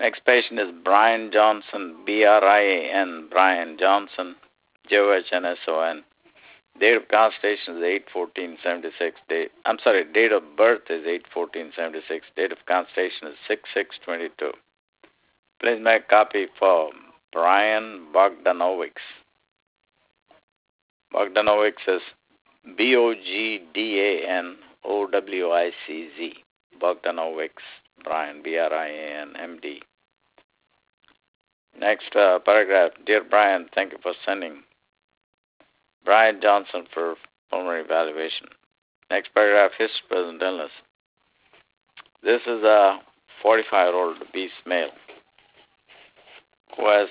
Next patient is Brian Johnson, Brian, Brian Johnson, John. Date of constitution is 8/14/76. Date of birth is 8/14/76. Date of constitution is 6/6/22. Please make a copy for Brian Bogdanovics. Bogdanovics is Bogdanowicz. Bogdanovics, Brian, Brian, MD. Next paragraph. Dear Brian, thank you for sending Brian Johnson for pulmonary evaluation. Next paragraph. History, present illness. This is a 45-year-old obese male who has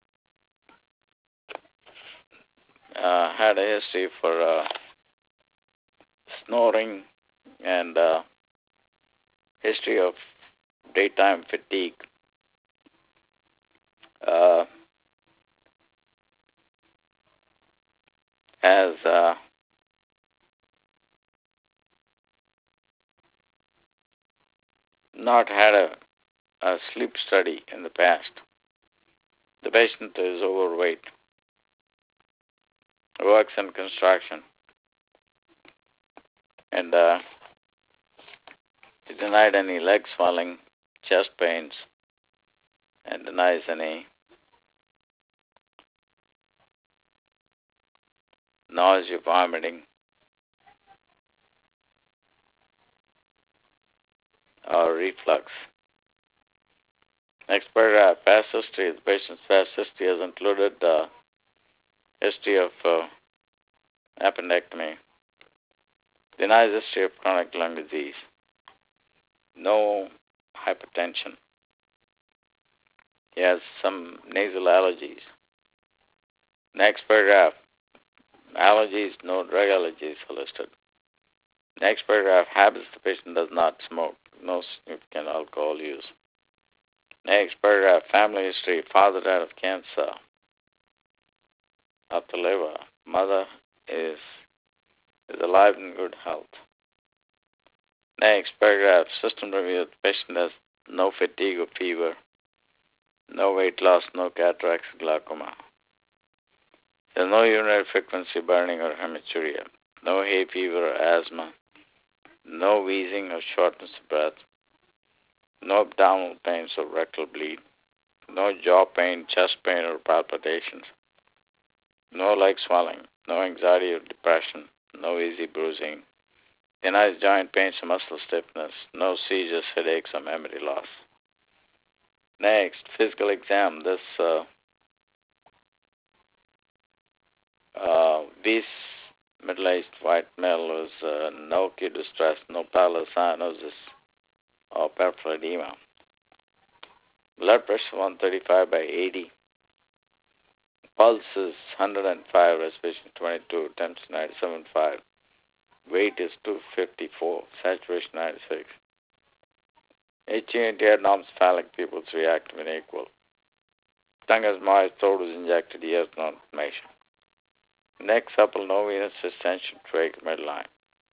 had a history for snoring and history of daytime fatigue. Has not had a sleep study in the past. The patient is overweight, works in construction, and he denied any leg swelling, chest pains, and denies any nausea, vomiting, or reflux. Next paragraph, past history. The patient's past history has included history of appendectomy, denies history of chronic lung disease, no hypertension. He has some nasal allergies. Next paragraph, allergies, no drug allergies are listed. Next paragraph, habits. The patient does not smoke, no significant alcohol use. Next paragraph, family history. Father died of cancer of the liver. Mother is alive and in good health. Next paragraph, system review. The patient has no fatigue or fever, no weight loss, no cataracts, glaucoma. There's no urinary frequency burning or hematuria, no hay fever or asthma, no wheezing or shortness of breath, no abdominal pains or rectal bleed, no jaw pain, chest pain or palpitations, no leg swelling, no anxiety or depression, no easy bruising, denies joint pains or muscle stiffness, no seizures, headaches, or memory loss. Next, physical exam. This obese middle-aged white male was no acute distress, no pallor, cyanosis, or peripheral edema. Blood pressure 135/80. Pulse is 105, respiration 22, temperature 97.5. Weight is 254, saturation 96. HEA non-cephalic pupils react when equal. Tongue is moist, throat is injected, ears no inflammation. Neck supple, no venous distension, trach, midline.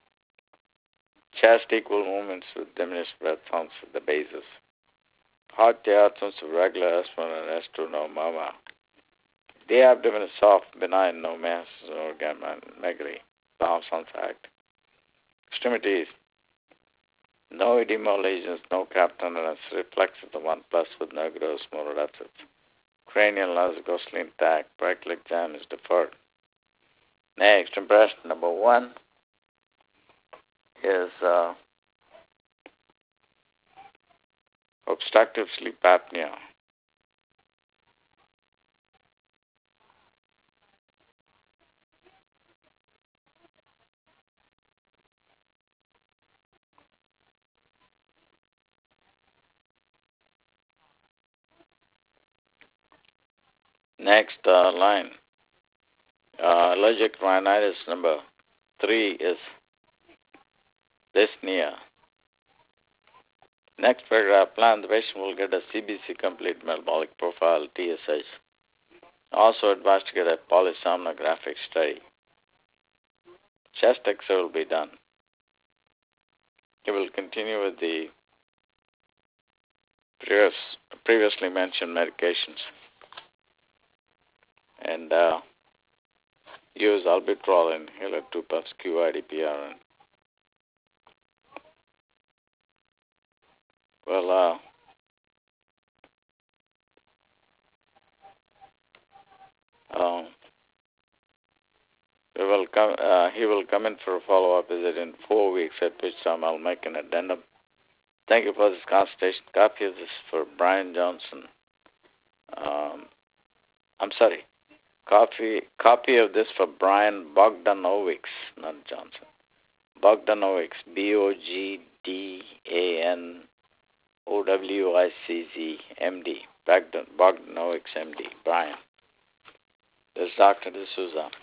Chest equal movements with diminished breath sounds at the bases. Heart absence of regular S1 and S2, no murmur. The abdomen is soft, benign, no mass, no organomegaly. Palm sounds act. Extremities, no edema lesions, no cap tenderness, reflex of the 1+ with no gross motor deficits. Cranial nasogosally intact, brachial exam is deferred. Next, impression number 1 is obstructive sleep apnea. Next line, allergic rhinitis number 3 is dyspnea. Next paragraph, plan. The patient will get a CBC complete metabolic profile, TSH. Also advised to get a polysomnographic study. Chest X-ray will be done. He will continue with the previously mentioned medications and use albuterol inhaler 2 puffs QIDPRN. Well, um, he will come in for a follow-up visit in 4 weeks, at which time I'll make an addendum. Thank you for this consultation. Copy of this for Brian Johnson. I'm sorry. Copy of this for Brian Bogdanowics, not Johnson. Bogdanowics, Bogdanowics, MD. Bogdanowics, MD. Brian. This is Dr. D'Souza.